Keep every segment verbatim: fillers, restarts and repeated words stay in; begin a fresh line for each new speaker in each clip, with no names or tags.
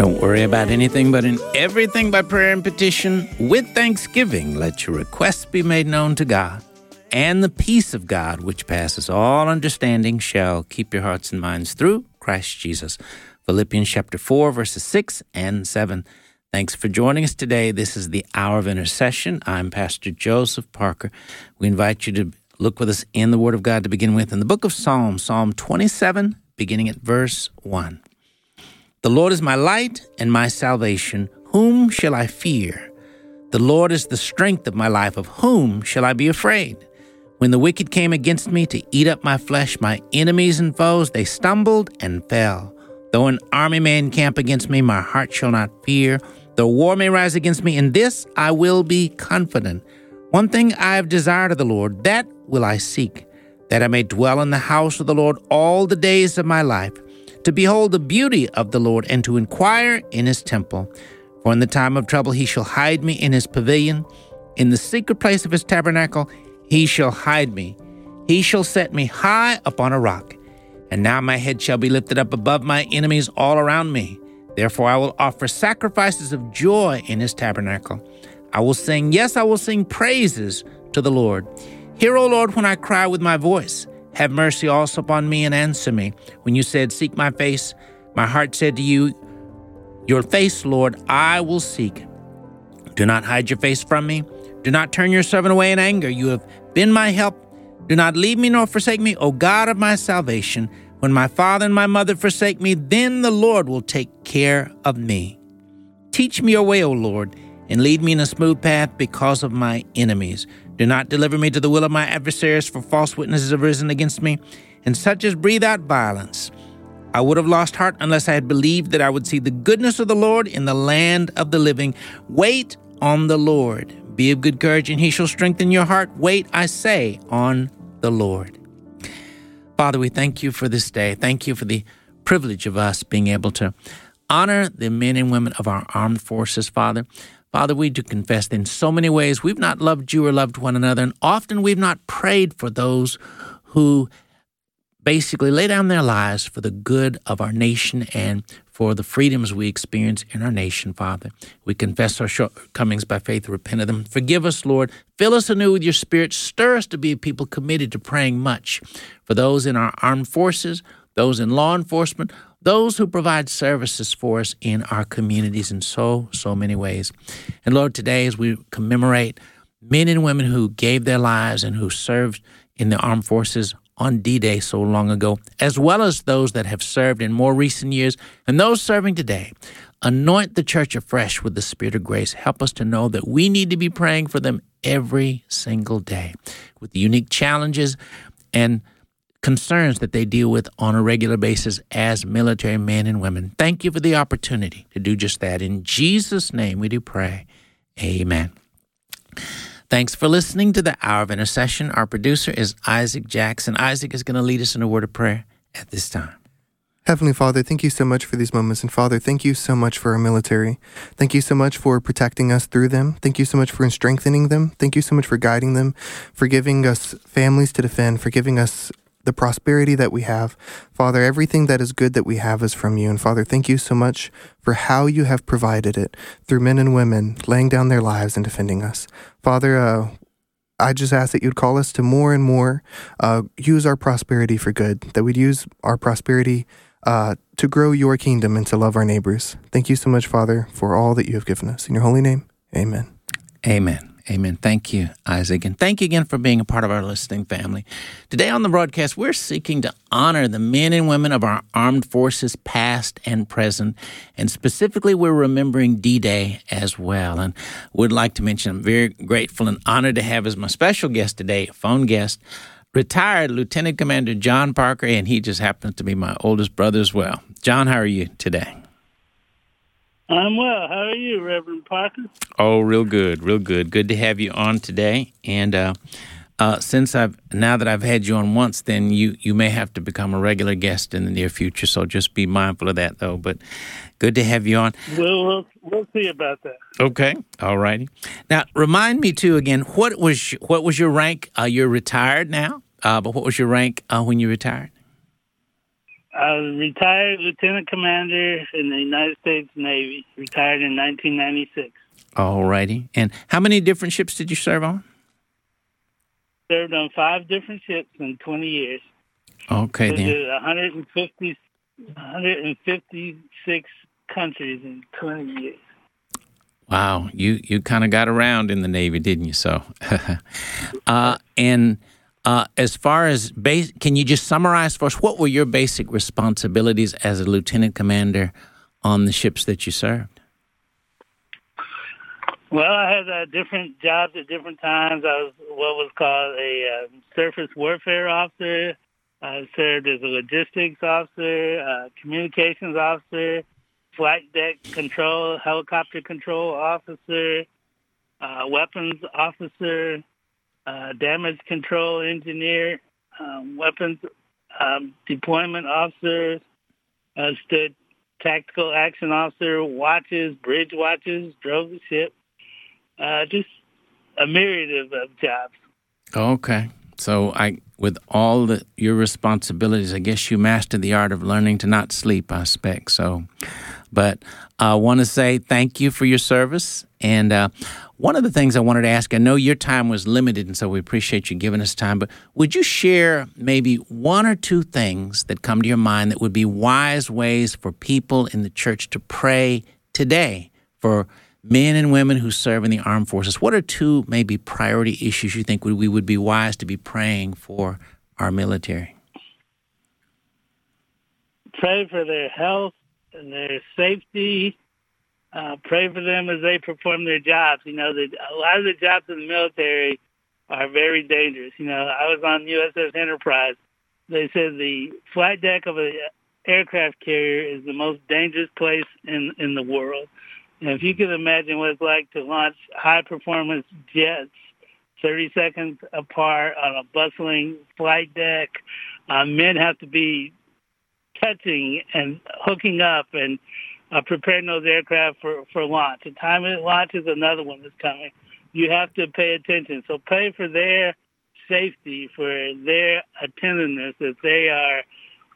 Don't worry about anything, but in everything by prayer and petition, with thanksgiving, let your requests be made known to God. And the peace of God, which passes all understanding, shall keep your hearts and minds through Christ Jesus. Philippians chapter four, verses six and seven. Thanks for joining us today. This is the Hour of Intercession. I'm Pastor Joseph Parker. We invite you to look with us in the Word of God to begin with. In the book of Psalms, Psalm twenty-seven, beginning at verse one. The Lord is my light and my salvation. Whom shall I fear? The Lord is the strength of my life. Of whom shall I be afraid? When the wicked came against me to eat up my flesh, my enemies and foes, they stumbled and fell. Though an army may encamp against me, my heart shall not fear. Though war may rise against me, in this I will be confident. One thing I have desired of the Lord, that will I seek, that I may dwell in the house of the Lord all the days of my life, to behold the beauty of the Lord and to inquire in his temple. For in the time of trouble he shall hide me in his pavilion. In the secret place of his tabernacle he shall hide me. He shall set me high upon a rock. And now my head shall be lifted up above my enemies all around me. Therefore I will offer sacrifices of joy in his tabernacle. I will sing, yes, I will sing praises to the Lord. Hear, O Lord, when I cry with my voice. Have mercy also upon me and answer me. When you said, seek my face, my heart said to you, your face, Lord, I will seek. Do not hide your face from me. Do not turn your servant away in anger. You have been my help. Do not leave me nor forsake me, O God of my salvation. When my father and my mother forsake me, then the Lord will take care of me. Teach me your way, O Lord, and lead me in a smooth path because of my enemies. Do not deliver me to the will of my adversaries, for false witnesses have risen against me, and such as breathe out violence. I would have lost heart unless I had believed that I would see the goodness of the Lord in the land of the living. Wait on the Lord. Be of good courage, and he shall strengthen your heart. Wait, I say, on the Lord. Father, we thank you for this day. Thank you for the privilege of us being able to honor the men and women of our armed forces, Father. Father, we do confess that in so many ways we've not loved you or loved one another, and often we've not prayed for those who basically lay down their lives for the good of our nation and for the freedoms we experience in our nation, Father. We confess our shortcomings by faith, repent of them. Forgive us, Lord. Fill us anew with your Spirit. Stir us to be a people committed to praying much for those in our armed forces, those in law enforcement, those who provide services for us in our communities in so, so many ways. And Lord, today as we commemorate men and women who gave their lives and who served in the armed forces on D-Day so long ago, as well as those that have served in more recent years and those serving today, anoint the church afresh with the Spirit of grace. Help us to know that we need to be praying for them every single day with the unique challenges and concerns that they deal with on a regular basis as military men and women. Thank you for the opportunity to do just that. In Jesus' name we do pray. Amen. Thanks for listening to the Hour of Intercession. Our producer is Isaac Jackson. Isaac is going to lead us in a word of prayer at this time.
Heavenly Father, thank you so much for these moments. And Father, thank you so much for our military. Thank you so much for protecting us through them. Thank you so much for strengthening them. Thank you so much for guiding them, for giving us families to defend, for giving us the prosperity that we have. Father, everything that is good that we have is from you. And Father, thank you so much for how you have provided it through men and women laying down their lives and defending us. Father, uh, I just ask that you'd call us to more and more uh, use our prosperity for good, that we'd use our prosperity uh, to grow your kingdom and to love our neighbors. Thank you so much, Father, for all that you have given us. In your holy name, amen.
Amen. Amen. Thank you, Isaac. And thank you again for being a part of our listening family. Today on the broadcast, we're seeking to honor the men and women of our armed forces, past and present. And specifically, we're remembering D-Day as well. And would like to mention I'm very grateful and honored to have as my special guest today, a phone guest, retired Lieutenant Commander John Parker, and he just happens to be my oldest brother as well. John, how are you today?
I'm well. How are you, Reverend Parker?
Oh, real good, real good. Good to have you on today. And uh, uh, since I've now that I've had you on once, then you, you may have to become a regular guest in the near future. So just be mindful of that, though. But good to have you on.
We'll we'll, we'll see about that.
Okay, all righty. Now, remind me too again. What was what was your rank? Uh, you're retired now, uh, but what was your rank uh, when you retired?
I was retired lieutenant commander in the United States Navy. Retired in nineteen ninety-six.
All righty. And how many different ships did you serve on?
Served on five different ships in twenty years.
Okay, then.
Visited one hundred fifty, one hundred fifty-six countries in twenty years.
Wow, you, you kind of got around in the Navy, didn't you? So, uh, and uh, as far as base, can you just summarize for us what were your basic responsibilities as a lieutenant commander on the ships that you served?
Well, I had uh, different jobs at different times. I was what was called a uh, surface warfare officer. I served as a logistics officer, uh, communications officer, flight deck control, helicopter control officer, uh, weapons officer, uh, damage control engineer, um, weapons um, deployment officer, uh, stood tactical action officer, watches, bridge watches, drove the ship. Uh, just a myriad of, of jobs.
Okay. So I, with all the, your responsibilities, I guess you mastered the art of learning to not sleep, I expect. So, but I want to say thank you for your service. And uh, one of the things I wanted to ask, I know your time was limited, and so we appreciate you giving us time, but would you share maybe one or two things that come to your mind that would be wise ways for people in the church to pray today for men and women who serve in the armed forces? What are two maybe priority issues you think we would be wise to be praying for our military?
Pray for their health and their safety. Uh, pray for them as they perform their jobs. You know, the, a lot of the jobs in the military are very dangerous. You know, I was on U S S Enterprise. They said the flight deck of an aircraft carrier is the most dangerous place in, in the world. And if you can imagine what it's like to launch high-performance jets thirty seconds apart on a bustling flight deck, uh, men have to be touching and hooking up and uh, preparing those aircraft for, for launch. The time it launches, another one is coming. You have to pay attention. So pray for their safety, for their attentiveness, that they are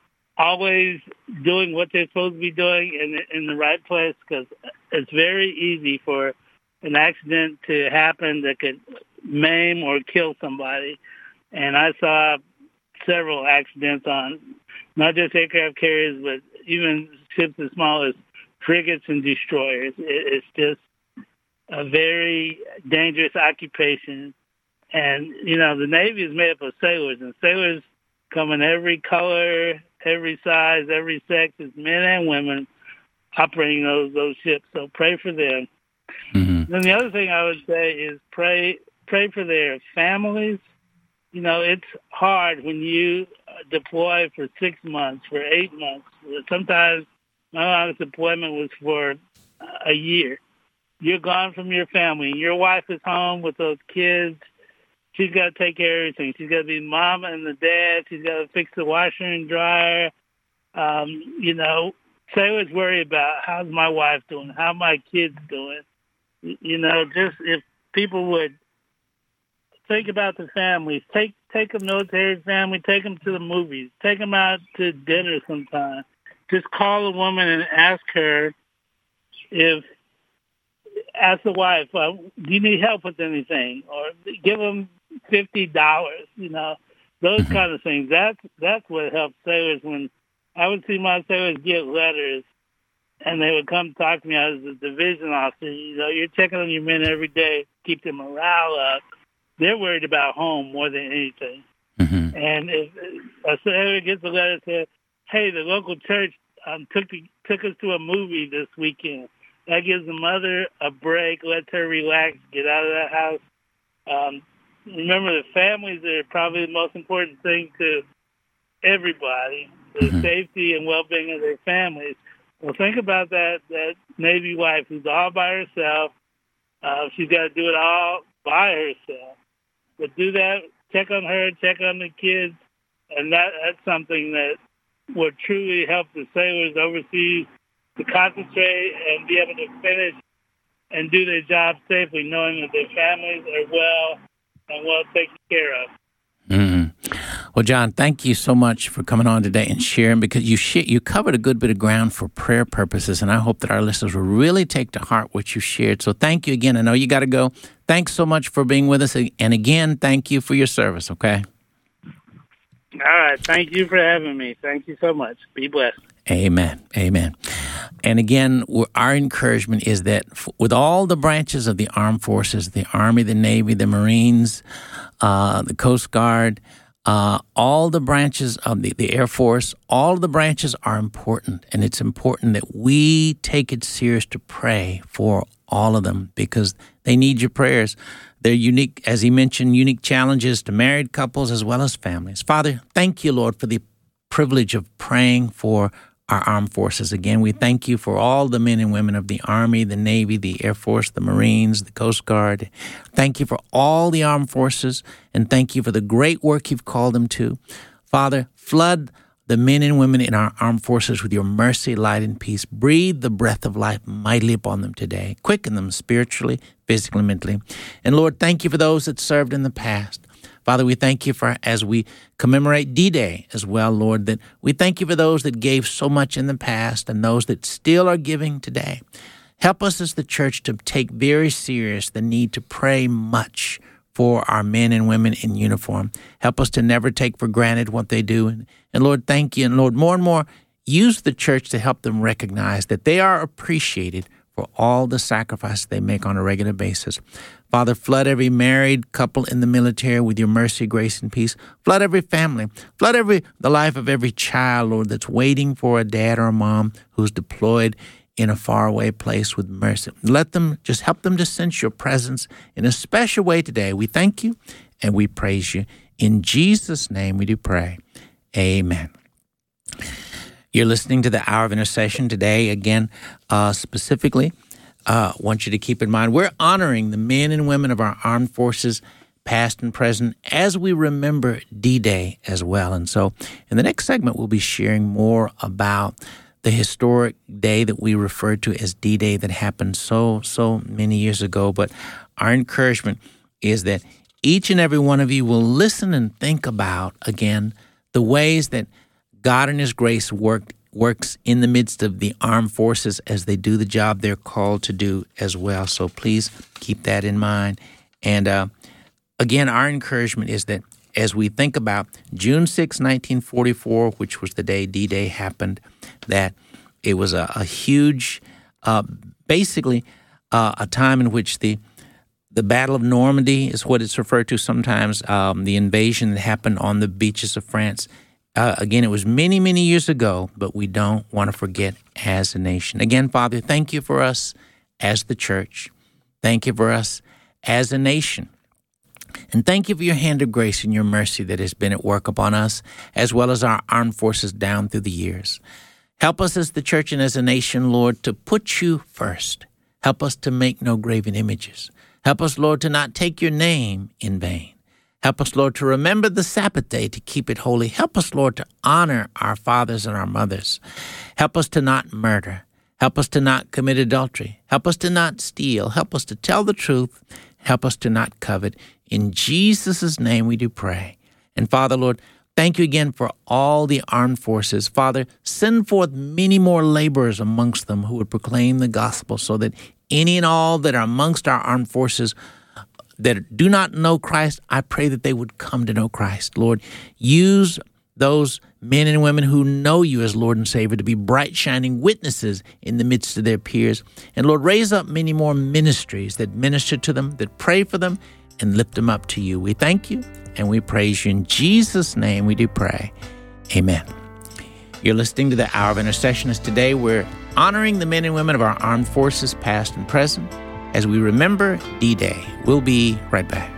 always doing what they're supposed to be doing in, in the right place, because it's very easy for an accident to happen that could maim or kill somebody. And I saw several accidents on not just aircraft carriers, but even ships as small as frigates and destroyers. It, it's just a very dangerous occupation. And, you know, the Navy is made up of sailors, and sailors come in every color, every size, every sex. It's men and women operating those those ships. So pray for them. Mm-hmm. Then the other thing I would say is pray pray for their families. You know, it's hard when you deploy for six months, for eight months. Sometimes my longest deployment was for a year. You're gone from your family. Your wife is home with those kids. She's got to take care of everything. She's got to be mom and the dad. She's got to fix the washer and dryer. Um, you know, sailors worry about how's my wife doing, how my kids doing. You know, just if people would think about the families, take take a military family, take them to the movies, take them out to dinner sometime. Just call a woman and ask her if, ask the wife, uh, do you need help with anything? Or give them fifty dollars, you know, those kind of things. That's, that's what helps sailors. When I would see my sailors get letters and they would come talk to me as a division officer, you know, you're checking on your men every day, keep their morale up. They're worried about home more than anything. Mm-hmm. And if a sailor gets a letter that says, hey, the local church um, took the, took us to a movie this weekend, that gives the mother a break, lets her relax, get out of that house. Um, remember, the families are probably the most important thing to everybody, the mm-hmm. safety and well-being of their families. Well, think about that, that Navy wife who's all by herself. Uh, she's got to do it all by herself. But do that, check on her, check on the kids, and that that's something that would truly help the sailors overseas to concentrate and be able to finish and do their job safely, knowing that their families are well and well taken care of.
Mm-hmm. Well, John, thank you so much for coming on today and sharing, because you sh- you covered a good bit of ground for prayer purposes, and I hope that our listeners will really take to heart what you shared. So thank you again. I know you got to go. Thanks so much for being with us. And again, thank you for your service, okay?
All right. Thank you for having me. Thank you so much. Be blessed.
Amen. Amen. And again, our encouragement is that with all the branches of the armed forces, the Army, the Navy, the Marines, uh, the Coast Guard, Uh, all the branches of the, the Air Force, all of the branches are important, and it's important that we take it serious to pray for all of them, because they need your prayers. They're unique, as he mentioned, unique challenges to married couples as well as families. Father, thank you, Lord, for the privilege of praying for our armed forces. Again, we thank you for all the men and women of the Army, the Navy, the Air Force, the Marines, the Coast Guard. Thank you for all the armed forces, and thank you for the great work you've called them to. Father, flood the men and women in our armed forces with your mercy, light, and peace. Breathe the breath of life mightily upon them today. Quicken them spiritually, physically, mentally. And Lord, thank you for those that served in the past. Father, we thank you for, as we commemorate D-Day as well, Lord, that we thank you for those that gave so much in the past and those that still are giving today. Help us as the church to take very serious the need to pray much for our men and women in uniform. Help us to never take for granted what they do. And, and Lord, thank you. And Lord, more and more, use the church to help them recognize that they are appreciated for all the sacrifices they make on a regular basis. Father, flood every married couple in the military with your mercy, grace, and peace. Flood every family. Flood every the life of every child, Lord, that's waiting for a dad or a mom who's deployed in a faraway place with mercy. Let them, just help them to sense your presence in a special way today. We thank you and we praise you. In Jesus' name we do pray. Amen. You're listening to the Hour of Intercession today. Again, uh, specifically, I uh, want you to keep in mind, we're honoring the men and women of our armed forces, past and present, as we remember D-Day as well. And so in the next segment, we'll be sharing more about the historic day that we refer to as D-Day that happened so, so many years ago. But our encouragement is that each and every one of you will listen and think about, again, the ways that God in His grace worked works in the midst of the armed forces as they do the job they're called to do as well. So please keep that in mind. And uh, again, our encouragement is that as we think about June sixth, nineteen forty-four, which was the day D-Day happened, that it was a, a huge, uh, basically uh, a time in which the the Battle of Normandy is what it's referred to sometimes, um, the invasion that happened on the beaches of France. Uh, again, it was many, many years ago, but we don't want to forget as a nation. Again, Father, thank you for us as the church. Thank you for us as a nation. And thank you for your hand of grace and your mercy that has been at work upon us, as well as our armed forces down through the years. Help us as the church and as a nation, Lord, to put you first. Help us to make no graven images. Help us, Lord, to not take your name in vain. Help us, Lord, to remember the Sabbath day, to keep it holy. Help us, Lord, to honor our fathers and our mothers. Help us to not murder. Help us to not commit adultery. Help us to not steal. Help us to tell the truth. Help us to not covet. In Jesus' name we do pray. And Father, Lord, thank you again for all the armed forces. Father, send forth many more laborers amongst them who would proclaim the gospel, so that any and all that are amongst our armed forces that do not know Christ, I pray that they would come to know Christ. Lord, use those men and women who know you as Lord and Savior to be bright, shining witnesses in the midst of their peers. And Lord, raise up many more ministries that minister to them, that pray for them, and lift them up to you. We thank you and we praise you. In Jesus' name we do pray. Amen. You're listening to the Hour of Intercession. As today we're honoring the men and women of our armed forces, past and present, as we remember D-Day. We'll be right back.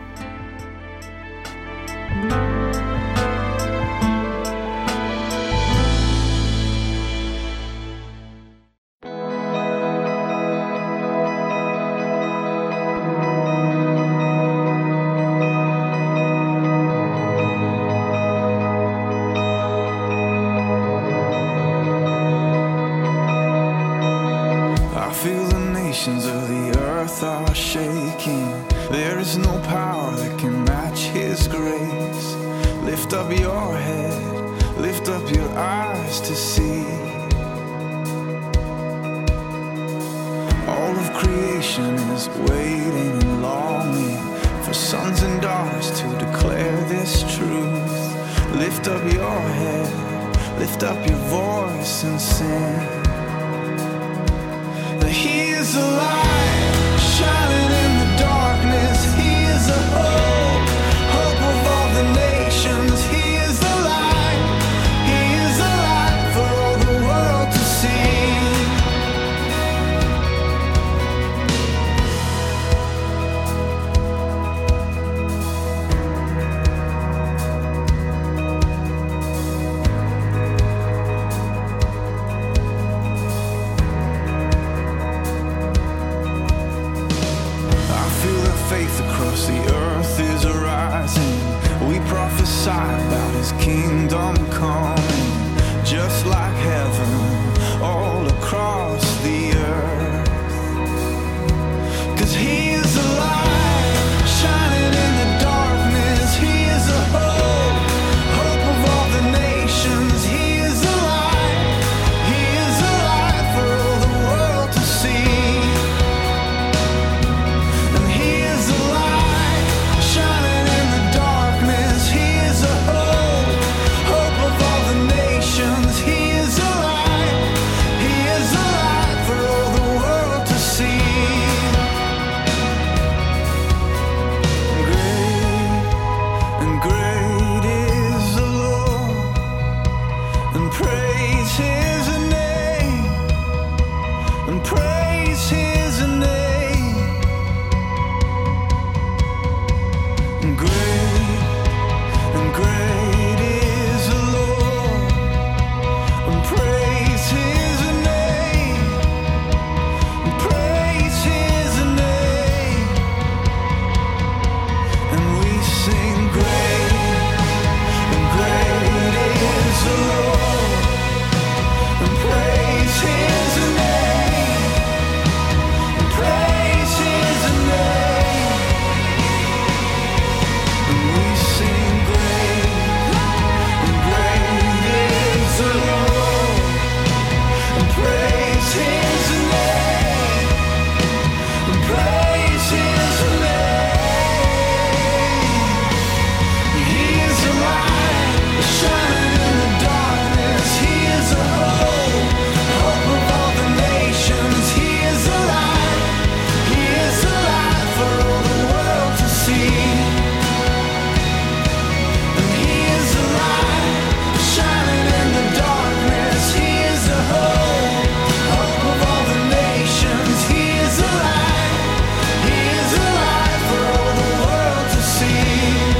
Lift up your head, lift up your eyes to see. All of creation is waiting and longing for sons and daughters to declare this truth. Lift up your head, lift up your voice and sing. That He is the light, shining in the darkness. He is the hope, hope of all the nations. He is the light, He is the light for all the world to see. The earth is arising. We prophesy about His kingdom coming, just like heaven all across the earth. 'Cause He is the light, shining in the darkness. He is the hope, hope of all the nations. He is the light, He is the light for all the world to see. And He is the light, shining in the darkness. He is the hope, hope of all the nations. He is the light, He is the light for all the world to see. Great and great is the Lord, and praise His name, and praise His name. Great and great is the Lord, and praise His name, and praise His name. And we sing great and great is the Lord, and praise His name, and praise His name. And we sing great and great is the Lord, and praise His name, and praise His name. He is the light, shining in the darkness. He is the hope, hope of all the nations. He is the light, He is the light for all the world to see. And He is the light, shining in the darkness. He is the hope, hope of all the nations. He is the light, He is the light for all the world to see.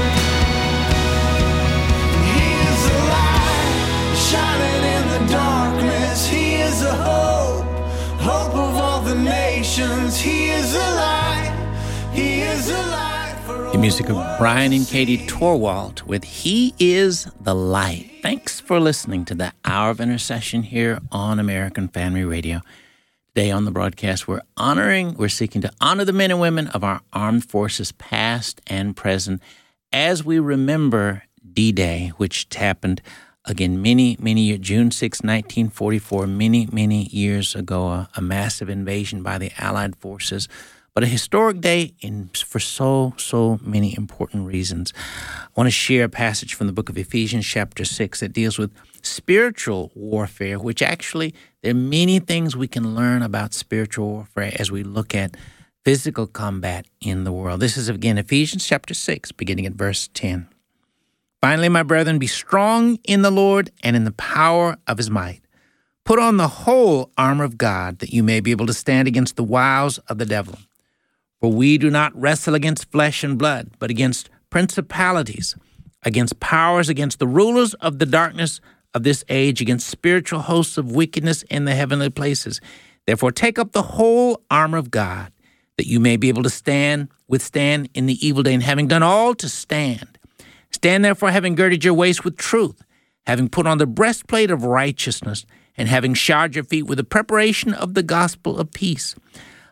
And He is the light, shining in the darkness. He is the hope, hope of all the nations. He is the light, He is the light for all
The music of
the world
Brian and
to
Katie
see.
Torwalt with He is the Light. Thanks for listening to the Hour of Intercession here on American Family Radio. Today on the broadcast, we're honoring, we're seeking to honor the men and women of our armed forces, past and present, as we remember D-Day, which happened again many, many years, June sixth, nineteen forty-four, many, many years ago, a, a massive invasion by the Allied forces. But a historic day in, for so, so many important reasons. I want to share a passage from the book of Ephesians chapter six that deals with spiritual warfare, which actually there are many things we can learn about spiritual warfare as we look at physical combat in the world. This is, again, Ephesians chapter six, beginning at verse ten. Finally, my brethren, be strong in the Lord and in the power of His might. Put on the whole armor of God, that you may be able to stand against the wiles of the devil. For we do not wrestle against flesh and blood, but against principalities, against powers, against the rulers of the darkness of this age, against spiritual hosts of wickedness in the heavenly places. Therefore, take up the whole armor of God, that you may be able to stand, withstand in the evil day, and having done all to stand. Stand therefore, having girded your waist with truth, having put on the breastplate of righteousness, and having shod your feet with the preparation of the gospel of peace.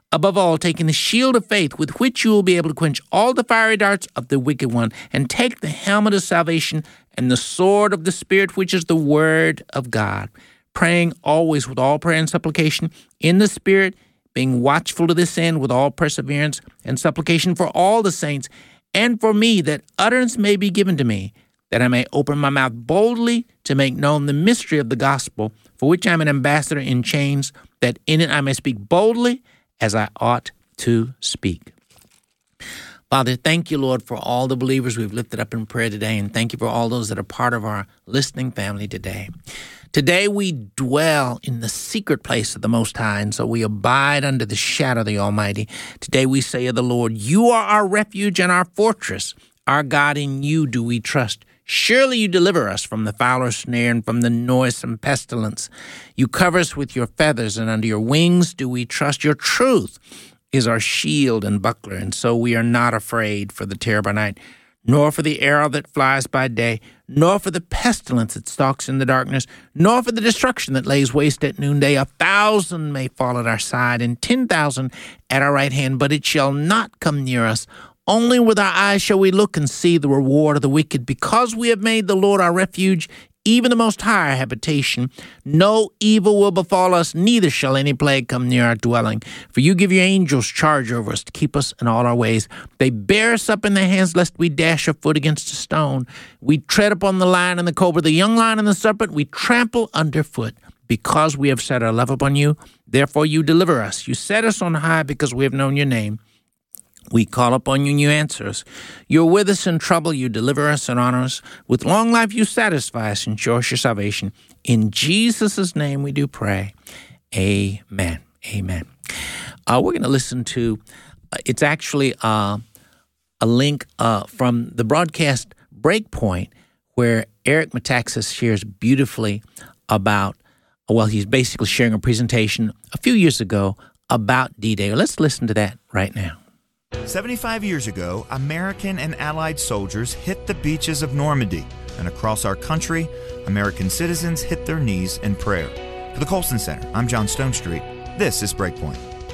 Above all, taking the shield of faith with which you will be able to quench all the fiery darts of the wicked one, and take the helmet of salvation and the sword of the Spirit, which is the word of God, praying always with all prayer and supplication in the Spirit, being watchful to this end with all perseverance and supplication for all the saints, and for me, that utterance may be given to me, that I may open my mouth boldly to make known the mystery of the gospel, for which I am an ambassador in chains, that in it I may speak boldly as I ought to speak. Father, thank you, Lord, for all the believers we've lifted up in prayer today, and thank you for all those that are part of our listening family today. Today we dwell in the secret place of the Most High, and so we abide under the shadow of the Almighty. Today we say of the Lord, you are our refuge and our fortress. Our God, in you do we trust. Surely you deliver us from the fowler's snare and from the noisome pestilence. You cover us with your feathers, and under your wings do we trust. Your truth is our shield and buckler, and so we are not afraid for the terror by night, nor for the arrow that flies by day, nor for the pestilence that stalks in the darkness, nor for the destruction that lays waste at noonday. A thousand may fall at our side, and ten thousand at our right hand, but it shall not come near us. Only with our eyes shall we look and see the reward of the wicked. Because we have made the Lord our refuge, even the Most High our habitation, no evil will befall us, neither shall any plague come near our dwelling. For you give your angels charge over us to keep us in all our ways. They bear us up in their hands, lest we dash our foot against a stone. We tread upon the lion and the cobra, the young lion and the serpent, we trample underfoot. Because we have set our love upon you, therefore you deliver us. You set us on high because we have known your name. We call upon you and you answer us. You're with us in trouble. You deliver us and honor us. With long life you satisfy us and show us your salvation. In Jesus' name we do pray. Amen. Amen. Uh, we're going to listen to, uh, it's actually uh, a link uh, from the broadcast Breakpoint, where Eric Metaxas shares beautifully about, well, he's basically sharing a presentation a few years ago about D-Day. Let's listen to that right now.
seventy-five years ago, American and Allied soldiers hit the beaches of Normandy, and across our country, American citizens hit their knees in prayer. For the Colson Center, I'm John Stonestreet. This is Breakpoint.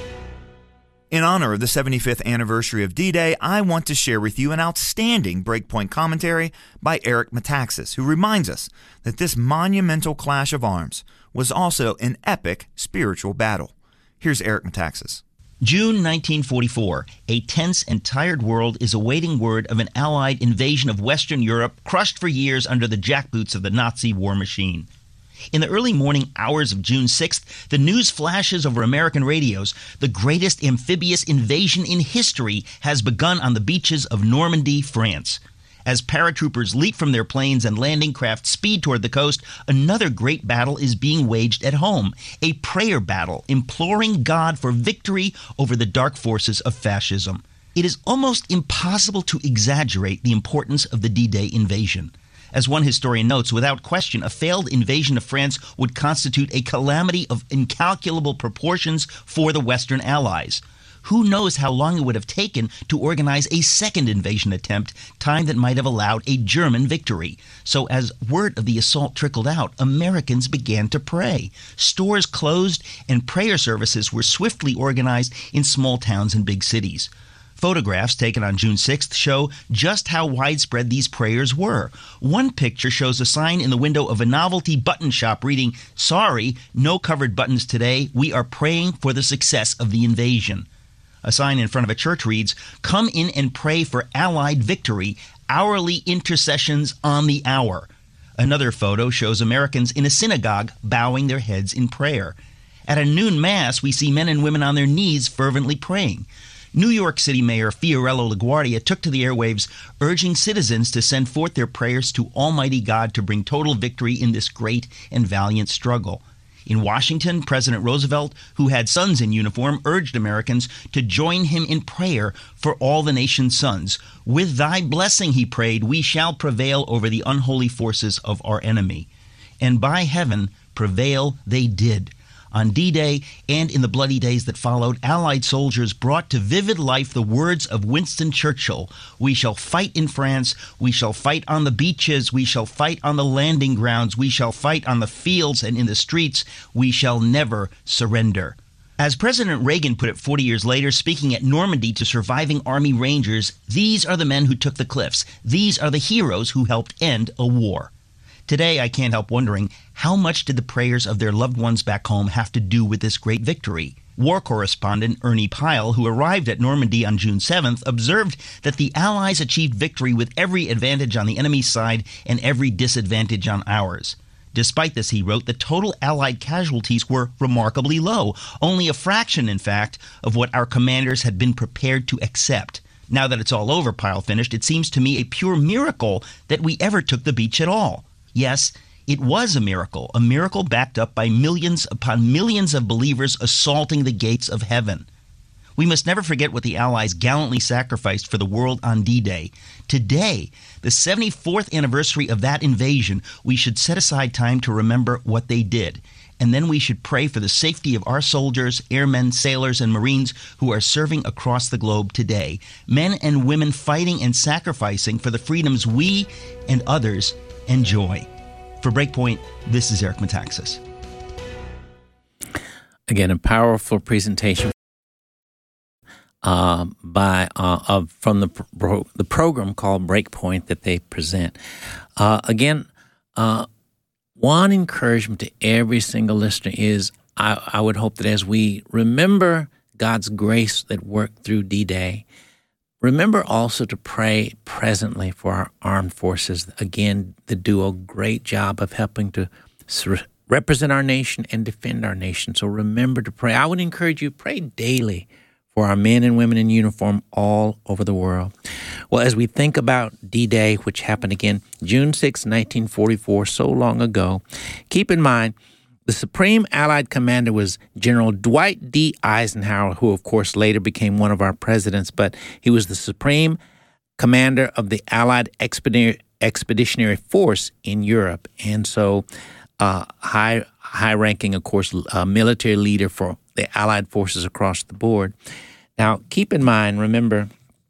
In honor of the seventy-fifth anniversary of D-Day, I want to share with you an outstanding Breakpoint commentary by Eric Metaxas, who reminds us that this monumental clash of arms was also an epic spiritual battle. Here's Eric Metaxas.
June nineteen forty-four, a tense and tired world is awaiting word of an Allied invasion of Western Europe, crushed for years under the jackboots of the Nazi war machine. In the early morning hours of June sixth, the news flashes over American radios. The greatest amphibious invasion in history has begun on the beaches of Normandy, France. As paratroopers leap from their planes and landing craft speed toward the coast, another great battle is being waged at home, a prayer battle imploring God for victory over the dark forces of fascism. It is almost impossible to exaggerate the importance of the D-Day invasion. As one historian notes, without question, a failed invasion of France would constitute a calamity of incalculable proportions for the Western Allies. Who knows how long it would have taken to organize a second invasion attempt, time that might have allowed a German victory. So as word of the assault trickled out, Americans began to pray. Stores closed and prayer services were swiftly organized in small towns and big cities. Photographs taken on June sixth show just how widespread these prayers were. One picture shows a sign in the window of a novelty button shop reading, "Sorry, no covered buttons today. We are praying for the success of the invasion." A sign in front of a church reads, "Come in and pray for Allied victory, hourly intercessions on the hour." Another photo shows Americans in a synagogue bowing their heads in prayer. At a noon mass, we see men and women on their knees fervently praying. New York City Mayor Fiorello LaGuardia took to the airwaves, urging citizens to send forth their prayers to Almighty God to bring total victory in this great and valiant struggle. In Washington, President Roosevelt, who had sons in uniform, urged Americans to join him in prayer for all the nation's sons. "With thy blessing," he prayed, "we shall prevail over the unholy forces of our enemy." And by heaven, prevail they did. On D-Day and in the bloody days that followed, Allied soldiers brought to vivid life the words of Winston Churchill, "We shall fight in France, we shall fight on the beaches, we shall fight on the landing grounds, we shall fight on the fields and in the streets, we shall never surrender." As President Reagan put it forty years later, speaking at Normandy to surviving Army Rangers, these are the men who took the cliffs. These are the heroes who helped end a war. Today, I can't help wondering, how much did the prayers of their loved ones back home have to do with this great victory? War correspondent Ernie Pyle, who arrived at Normandy on June seventh, observed that the Allies achieved victory with every advantage on the enemy's side and every disadvantage on ours. Despite this, he wrote, the total Allied casualties were remarkably low, only a fraction, in fact, of what our commanders had been prepared to accept. Now that it's all over, Pyle finished, it seems to me a pure miracle that we ever took the beach at all. Yes, it was a miracle, a miracle backed up by millions upon millions of believers assaulting the gates of heaven. We must never forget what the Allies gallantly sacrificed for the world on D-Day. Today, the seventy-fourth anniversary of that invasion, we should set aside time to remember what they did. And then we should pray for the safety of our soldiers, airmen, sailors, and Marines who are serving across the globe today. Men and women fighting and sacrificing for the freedoms we and others enjoy. For Breakpoint, this is Eric Metaxas.
Again, a powerful presentation uh, by uh, of from the pro- the program called Breakpoint that they present. Uh, again, uh, one encouragement to every single listener is I, I would hope that as we remember God's grace that worked through D-Day, remember also to pray presently for our armed forces, again, that do a great job of helping to represent our nation and defend our nation. So remember to pray. I would encourage you, pray daily for our men and women in uniform all over the world. Well, as we think about D-Day, which happened again June sixth, nineteen forty-four, so long ago, keep in mind the Supreme Allied Commander was General Dwight D. Eisenhower, who, of course, later became one of our presidents, but he was the Supreme Commander of the Allied Expeditionary, Expeditionary Force in Europe. And so uh, high, high-ranking, of course, uh, military leader for the Allied forces across the board. Now, keep in mind, remember,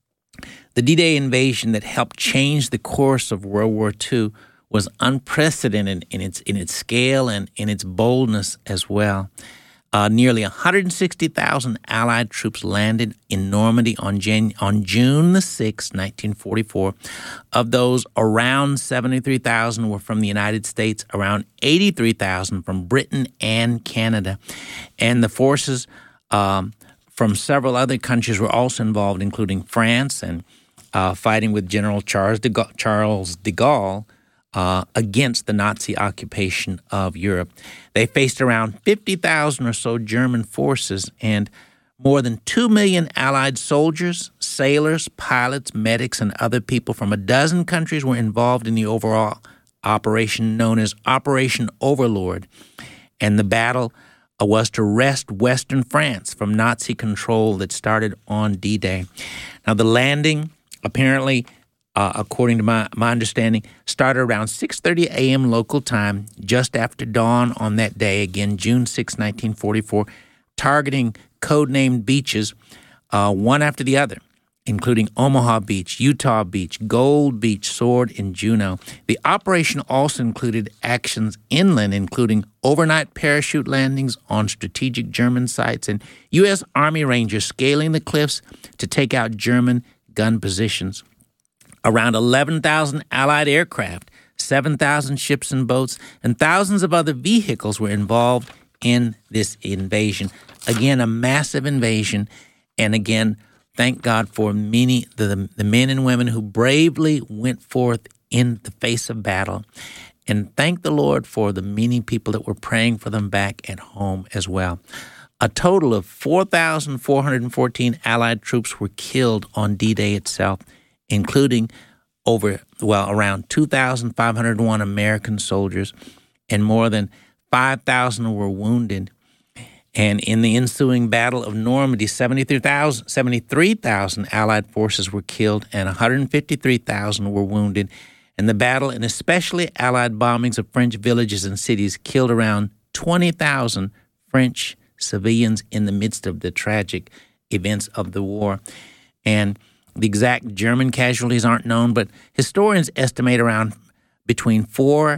the D-Day invasion that helped change the course of World War Two was unprecedented in its in its scale and in its boldness as well. Uh, nearly one hundred sixty thousand Allied troops landed in Normandy on, Jan- on June the sixth, nineteen forty-four. Of those, around seventy-three thousand were from the United States, around eighty-three thousand from Britain and Canada. And the forces um, from several other countries were also involved, including France and uh, fighting with General Charles de Gaulle, Charles de Gaulle Uh, against the Nazi occupation of Europe. They faced around fifty thousand or so German forces, and more than two million Allied soldiers, sailors, pilots, medics, and other people from a dozen countries were involved in the overall operation known as Operation Overlord. And the battle uh, was to wrest Western France from Nazi control that started on D-Day. Now, the landing apparently Uh, according to my, my understanding, started around six thirty a.m. local time, just after dawn on that day, again, June sixth, nineteen forty-four, targeting codenamed beaches, uh, one after the other, including Omaha Beach, Utah Beach, Gold Beach, Sword, and Juneau. The operation also included actions inland, including overnight parachute landings on strategic German sites and U S. Army Rangers scaling the cliffs to take out German gun positions. Around eleven thousand Allied aircraft, seven thousand ships and boats, and thousands of other vehicles were involved in this invasion. Again, a massive invasion. And again, thank God for many the, the men and women who bravely went forth in the face of battle. And thank the Lord for the many people that were praying for them back at home as well. A total of four thousand four hundred fourteen Allied troops were killed on D-Day itself, including over, well, around two thousand five hundred one American soldiers, and more than five thousand were wounded. And in the ensuing Battle of Normandy, seventy-three thousand Allied forces were killed and one hundred fifty-three thousand were wounded. And the battle, and especially Allied bombings of French villages and cities, killed around twenty thousand French civilians in the midst of the tragic events of the war. And the exact German casualties aren't known, but historians estimate around between four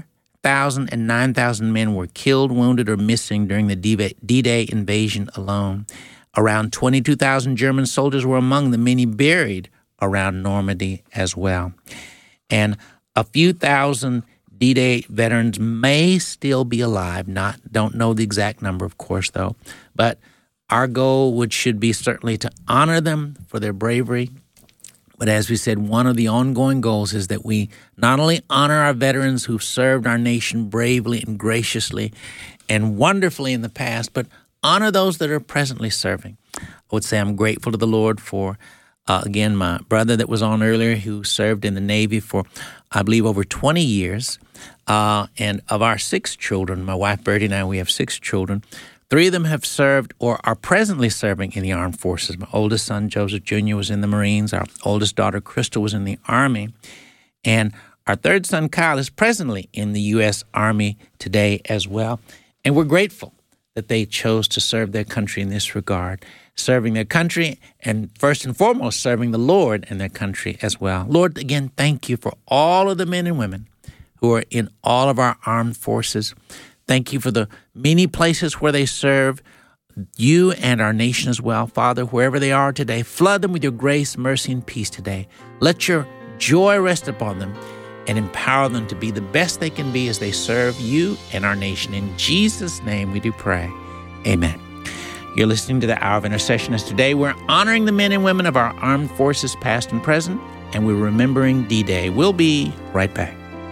thousand and nine thousand men were killed, wounded, or missing during the D-Day invasion alone. Around twenty-two thousand German soldiers were among the many buried around Normandy as well. And a few thousand D-Day veterans may still be alive. Not don't know the exact number, of course, though. But our goal would should be certainly to honor them for their bravery. But as we said, one of the ongoing goals is that we not only honor our veterans who've served our nation bravely and graciously and wonderfully in the past, but honor those that are presently serving. I would say I'm grateful to the Lord for, uh, again, my brother that was on earlier who served in the Navy for, I believe, over twenty years. Uh, and of our six children, my wife Bertie and I, we have six children. Three of them have served or are presently serving in the armed forces. My oldest son, Joseph Junior, was in the Marines. Our oldest daughter, Crystal, was in the Army. And our third son, Kyle, is presently in the U S Army today as well. And we're grateful that they chose to serve their country in this regard, serving their country and first and foremost serving the Lord and their country as well. Lord, again, thank you for all of the men and women who are in all of our armed forces. Thank you for the many places where they serve you and our nation as well. Father, wherever they are today, flood them with your grace, mercy, and peace today. Let your joy rest upon them and empower them to be the best they can be as they serve you and our nation. In Jesus' name we do pray. Amen. You're listening to the Hour of Intercession as today we're honoring the men and women of our armed forces past and present, and we're remembering D-Day. We'll be right back.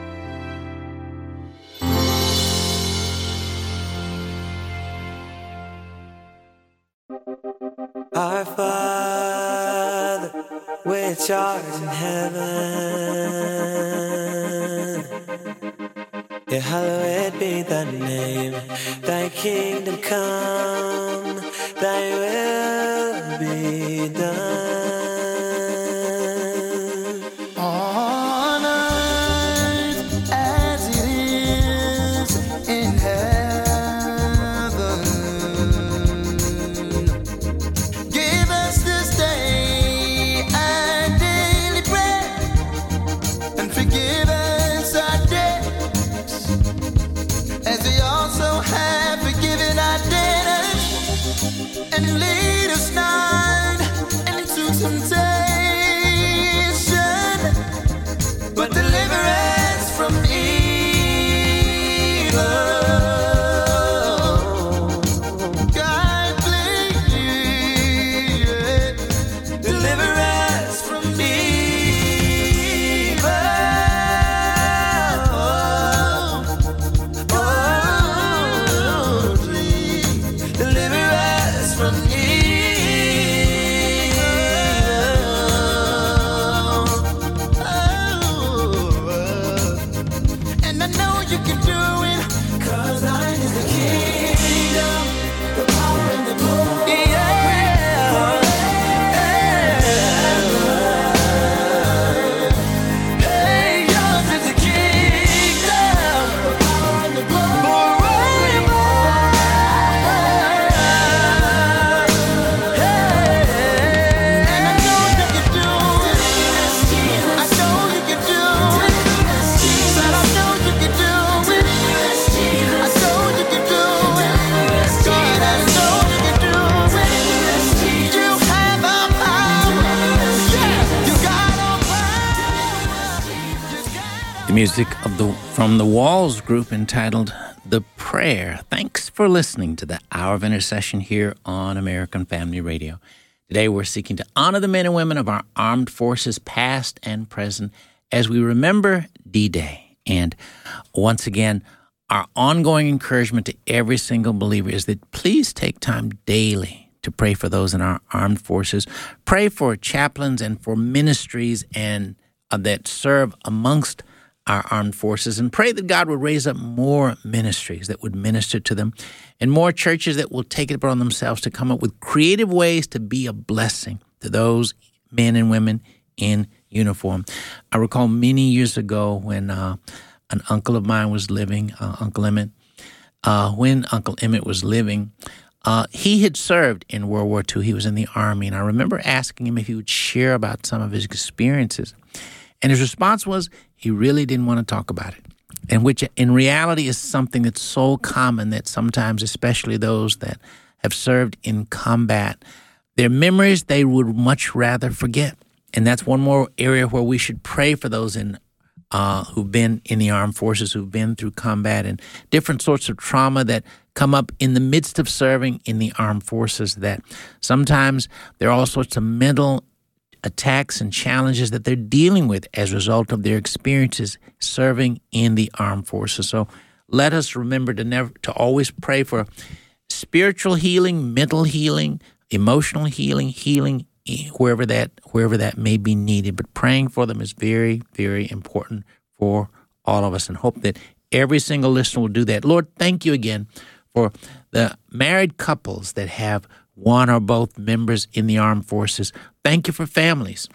Our Father, which art in heaven, hallowed be thy name. Thy kingdom come, thy will be done on earth as it is in heaven. Give us this day our daily bread, and forgive us our debts as we also have forgiven our debtors, and lead us not into temptation, but deliver us from evil. God, please, deliver us from evil. Oh, please, deliver us from evil. Oh, and I know you can do it, 'cause thine is the kingdom, the power and the glory. Yeah. Hey, yours is the kingdom, the power and the glory. Hey, and I know you can do it. I know you can do it. Said I know you can do it. I know you can do it. God, I know you can do it. You have all power. Yeah, you got all power. You got
The music of the from the Walls group entitled The Prayer. Thanks for listening to the Hour of Intercession here on American Family Radio. Today we're seeking to honor the men and women of our armed forces past and present as we remember D-Day. And once again, our ongoing encouragement to every single believer is that please take time daily to pray for those in our armed forces. Pray for chaplains and for ministries and uh, that serve amongst our armed forces, and pray that God would raise up more ministries that would minister to them and more churches that will take it upon themselves to come up with creative ways to be a blessing to those men and women in uniform. I recall many years ago when uh, an uncle of mine was living, uh, Uncle Emmett, uh, when Uncle Emmett was living, uh, he had served in World War Two. He was in the Army, and I remember asking him if he would share about some of his experiences. And his response was he really didn't want to talk about it. and which in reality is something that's so common that sometimes, especially those that have served in combat, their memories they would much rather forget. And that's one more area where we should pray for those in uh, who've been in the armed forces, who've been through combat and different sorts of trauma that come up in the midst of serving in the armed forces, that sometimes there are all sorts of mental attacks and challenges that they're dealing with as a result of their experiences serving in the armed forces. So let us remember to never to always pray for spiritual healing, mental healing, emotional healing, healing wherever that wherever that may be needed. But praying for them is very, very important for all of us, and hope that every single listener will do that. Lord, thank you again for the married couples that have one or both members in the armed forces. Thank you for families,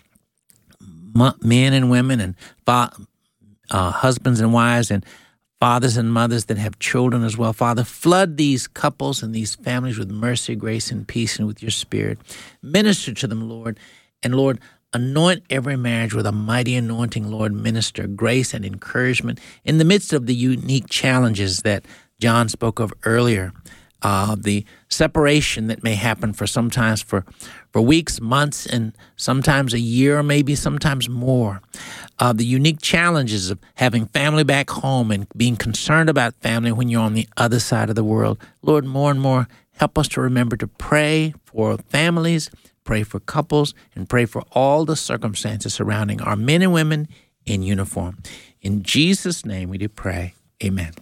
men and women, and fa- uh, husbands and wives, and fathers and mothers that have children as well. Father, flood these couples and these families with mercy, grace, and peace, and with your Spirit. Minister to them, Lord. And Lord, anoint every marriage with a mighty anointing, Lord. Minister grace and encouragement in the midst of the unique challenges that John spoke of earlier. Uh, the separation that may happen for sometimes for, for weeks, months, and sometimes a year, or maybe sometimes more. Uh, the unique challenges of having family back home and being concerned about family when you're on the other side of the world. Lord, more and more, help us to remember to pray for families, pray for couples, and pray for all the circumstances surrounding our men and women in uniform. In Jesus' name we do pray. Amen.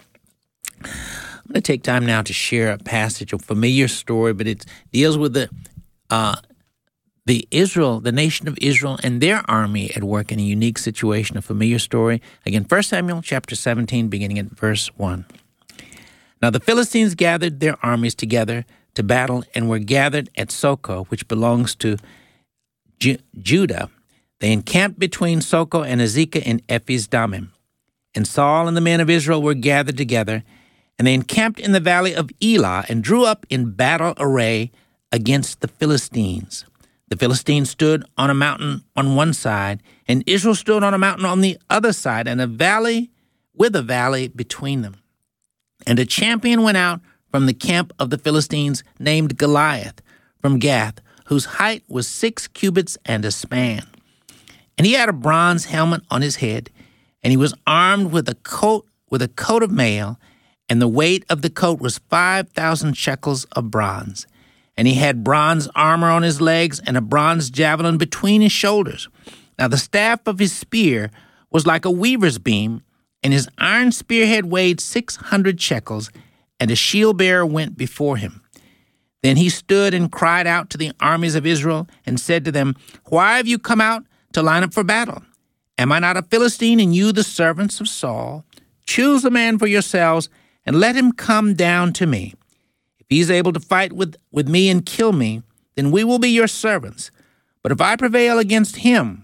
I'm going to take time now to share a passage, a familiar story, but it deals with the uh, the Israel, the nation of Israel, and their army at work in a unique situation, a familiar story. Again, First Samuel chapter seventeen, beginning at verse one. Now the Philistines gathered their armies together to battle and were gathered at Soko, which belongs to Ju- Judah. They encamped between Soko and Azekah in Ephes Dammim. And Saul and the men of Israel were gathered together, and they encamped in the valley of Elah and drew up in battle array against the Philistines. The Philistines stood on a mountain on one side, and Israel stood on a mountain on the other side, and a valley with a valley between them. And a champion went out from the camp of the Philistines named Goliath from Gath, whose height was six cubits and a span. And he had a bronze helmet on his head, and he was armed with a coat with a coat of mail, and the weight of the coat was five thousand shekels of bronze. And he had bronze armor on his legs and a bronze javelin between his shoulders. Now the staff of his spear was like a weaver's beam, and his iron spearhead weighed six hundred shekels, and a shield bearer went before him. Then he stood and cried out to the armies of Israel and said to them, "Why have you come out to line up for battle? Am I not a Philistine, and you the servants of Saul? Choose a man for yourselves, and let him come down to me. If he's able to fight with, with me and kill me, then we will be your servants. But if I prevail against him,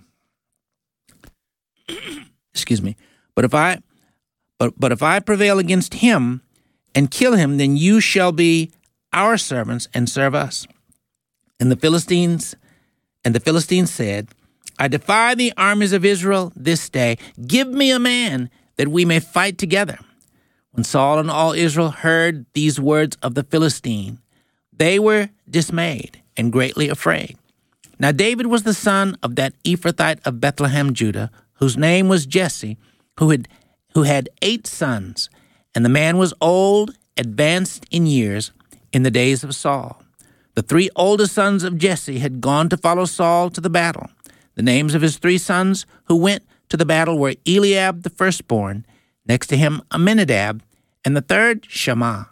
excuse me, but if I but but if I prevail against him and kill him, then you shall be our servants and serve us." And the Philistines and the Philistines said, "I defy the armies of Israel this day. Give me a man that we may fight together." When Saul and all Israel heard these words of the Philistine, they were dismayed and greatly afraid. Now David was the son of that Ephrathite of Bethlehem, Judah, whose name was Jesse, who had who had eight sons, and the man was old, advanced in years, in the days of Saul. The three oldest sons of Jesse had gone to follow Saul to the battle. The names of his three sons who went to the battle were Eliab the firstborn, next to him Aminadab, and the third Shammah.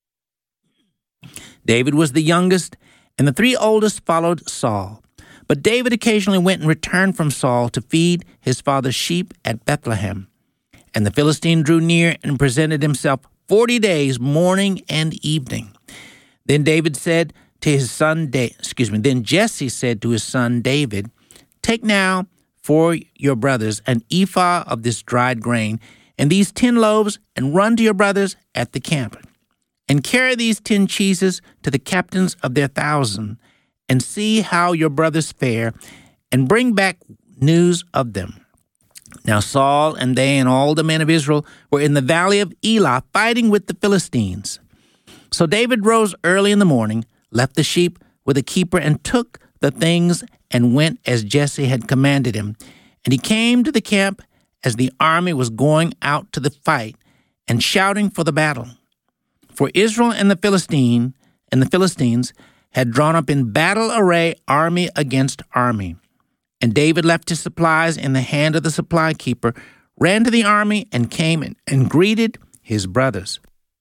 David was the youngest, and the three oldest followed Saul. But David occasionally went and returned from Saul to feed his father's sheep at Bethlehem. And the Philistine drew near and presented himself forty days, morning and evening. Then David said to his son, da- excuse me, then Jesse said to his son David, "Take now for your brothers an ephah of this dried grain, and these ten loaves, and run to your brothers at the camp. And carry these ten cheeses to the captains of their thousand, and see how your brothers fare, and bring back news of them. Now Saul and they and all the men of Israel were in the valley of Elah fighting with the Philistines. So David rose early in the morning, left the sheep with a keeper, and took the things and went as Jesse had commanded him. And he came to the camp as the army was going out to the fight and shouting for the battle. For Israel and the Philistine and the Philistines had drawn up in battle array, army against army. And David left his supplies in the hand of the supply keeper, ran to the army, and came in and greeted his brothers.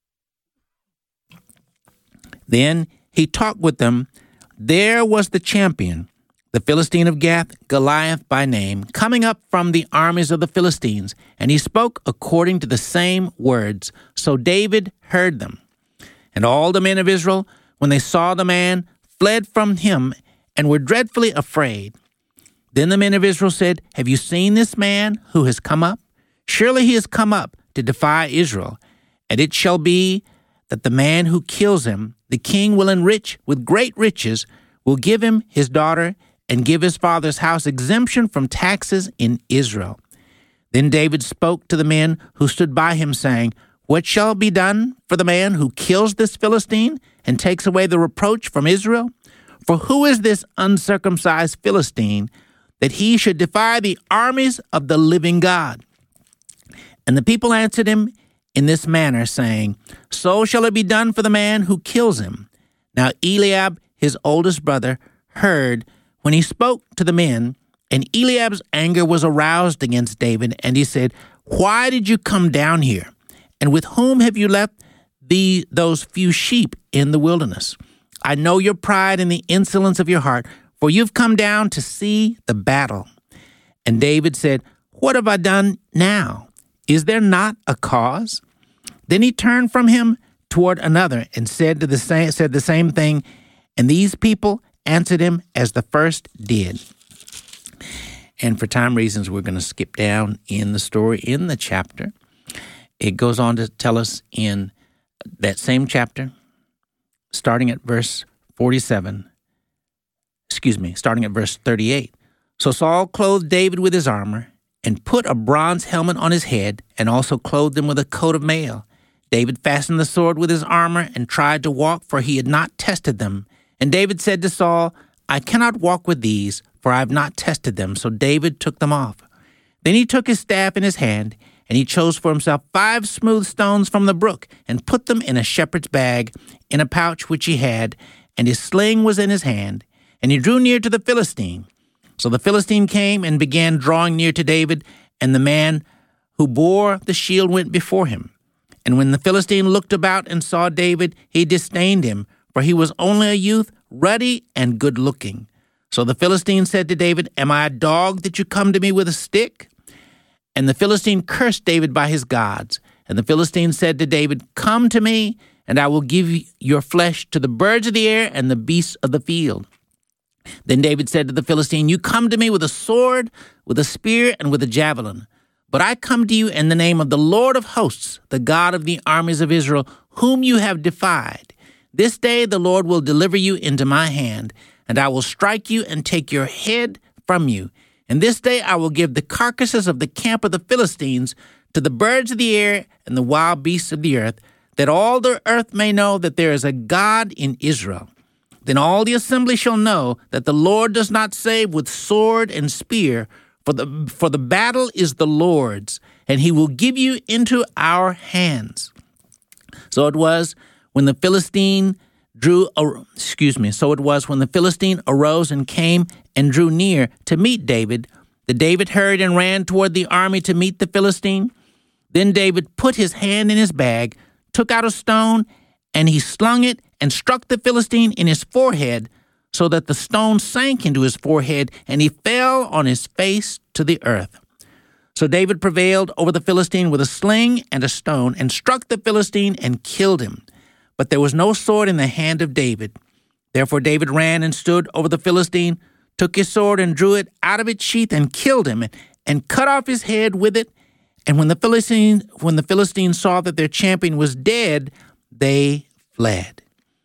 Then he talked with them. There was the champion, the Philistine of Gath, Goliath by name, coming up from the armies of the Philistines, and he spoke according to the same words. So David heard them. And all the men of Israel, when they saw the man, fled from him and were dreadfully afraid. Then the men of Israel said, "Have you seen this man who has come up? Surely he has come up to defy Israel. And it shall be that the man who kills him, the king will enrich with great riches, will give him his daughter, and give his father's house exemption from taxes in Israel." Then David spoke to the men who stood by him, saying, "What shall be done for the man who kills this Philistine and takes away the reproach from Israel? For who is this uncircumcised Philistine that he should defy the armies of the living God?" And the people answered him in this manner, saying, "So shall it be done for the man who kills him." Now Eliab, his oldest brother, heard when he spoke to the men, and Eliab's anger was aroused against David, and he said, "Why did you come down here? And with whom have you left the, those few sheep in the wilderness? I know your pride and the insolence of your heart, for you've come down to see the battle." And David said, "What have I done now? Is there not a cause?" Then he turned from him toward another and said to the same, said the same thing, and these people answered him as the first did. And for time reasons, we're going to skip down in the story, in the chapter. It goes on to tell us in that same chapter, starting at verse forty-seven, excuse me, starting at verse thirty-eight. So Saul clothed David with his armor and put a bronze helmet on his head and also clothed him with a coat of mail. David fastened the sword with his armor and tried to walk, for he had not tested them. And David said to Saul, "I cannot walk with these, for I have not tested them." So David took them off. Then he took his staff in his hand, and he chose for himself five smooth stones from the brook and put them in a shepherd's bag in a pouch which he had, and his sling was in his hand. And he drew near to the Philistine. So the Philistine came and began drawing near to David, and the man who bore the shield went before him. And when the Philistine looked about and saw David, he disdained him, for he was only a youth, ruddy and good-looking. So the Philistine said to David, "Am I a dog that you come to me with a stick?" And the Philistine cursed David by his gods. And the Philistine said to David, "Come to me, and I will give your flesh to the birds of the air and the beasts of the field." Then David said to the Philistine, "You come to me with a sword, with a spear, and with a javelin. But I come to you in the name of the Lord of hosts, the God of the armies of Israel, whom you have defied. This day the Lord will deliver you into my hand, and I will strike you and take your head from you. And this day I will give the carcasses of the camp of the Philistines to the birds of the air and the wild beasts of the earth, that all the earth may know that there is a God in Israel. Then all the assembly shall know that the Lord does not save with sword and spear, for the, for the battle is the Lord's, and he will give you into our hands." So it was when the Philistine drew, excuse me, so it was when the Philistine arose and came and drew near to meet David, that David hurried and ran toward the army to meet the Philistine. Then David put his hand in his bag, took out a stone, and he slung it and struck the Philistine in his forehead, so that the stone sank into his forehead, and he fell on his face to the earth. So David prevailed over the Philistine with a sling and a stone, and struck the Philistine and killed him. But there was no sword in the hand of David. Therefore David ran and stood over the Philistine, took his sword and drew it out of its sheath and killed him, and, and cut off his head with it. And when the Philistine, when the Philistines saw that their champion was dead, they fled.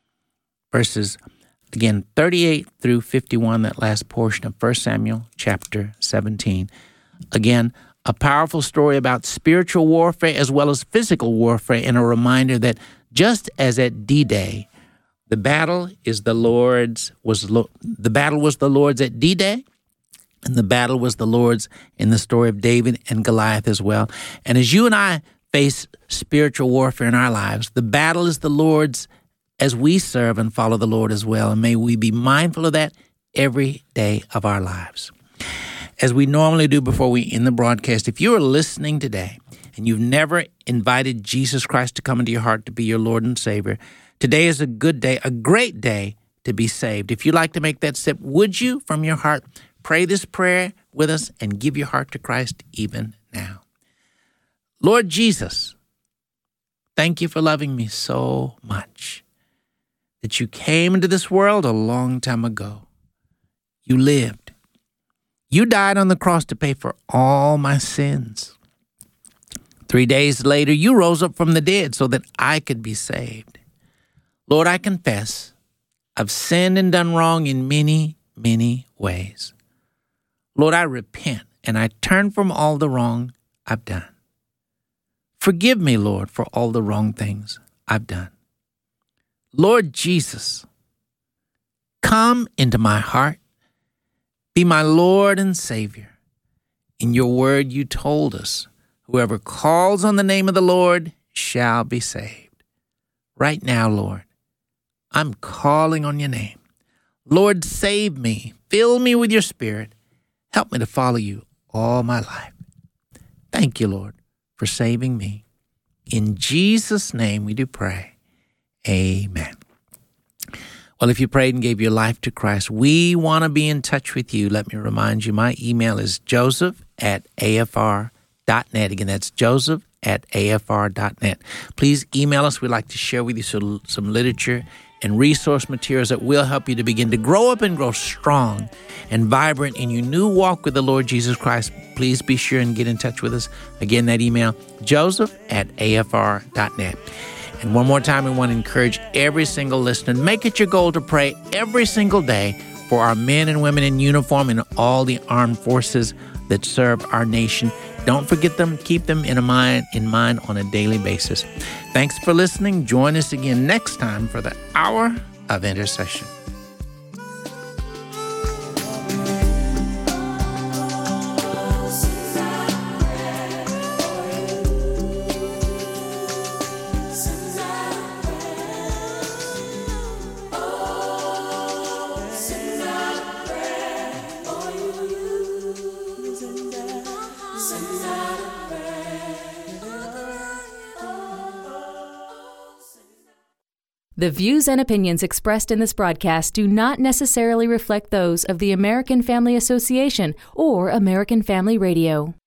Verses, again, thirty-eight through fifty-one, that last portion of First Samuel chapter seventeen. Again, a powerful story about spiritual warfare as well as physical warfare, and a reminder that just as at D-Day, the battle is the Lord's was lo- the battle was the Lord's at D-Day, and the battle was the Lord's in the story of David and Goliath as well. And as you and I face spiritual warfare in our lives, the battle is the Lord's as we serve and follow the Lord as well. And may we be mindful of that every day of our lives. As we normally do before we end the broadcast, if you are listening today and you've never invited Jesus Christ to come into your heart to be your Lord and Savior, today is a good day, a great day to be saved. If you'd like to make that step, would you, from your heart, pray this prayer with us and give your heart to Christ even now? Lord Jesus, thank you for loving me so much that you came into this world a long time ago. You lived. You died on the cross to pay for all my sins. Three days later, you rose up from the dead so that I could be saved. Lord, I confess I've sinned and done wrong in many, many ways. Lord, I repent and I turn from all the wrong I've done. Forgive me, Lord, for all the wrong things I've done. Lord Jesus, come into my heart. Be my Lord and Savior. In your word, you told us, whoever calls on the name of the Lord shall be saved. Right now, Lord, I'm calling on your name. Lord, save me. Fill me with your Spirit. Help me to follow you all my life. Thank you, Lord, for saving me. In Jesus' name we do pray. Amen. Well, if you prayed and gave your life to Christ, we want to be in touch with you. Let me remind you, my email is joseph at a f r dot net. Again, that's joseph at a f r dot net. Please email us. We'd like to share with you some, some literature and resource materials that will help you to begin to grow up and grow strong and vibrant in your new walk with the Lord Jesus Christ. Please be sure and get in touch with us. Again, that email, joseph at a f r dot net. And one more time, we want to encourage every single listener, make it your goal to pray every single day for our men and women in uniform and all the armed forces that serve our nation. Don't forget them. Keep them in, a mind, in mind on a daily basis. Thanks for listening. Join us again next time for the Hour of Intercession.
The views and opinions expressed in this broadcast do not necessarily reflect those of the American Family Association or American Family Radio.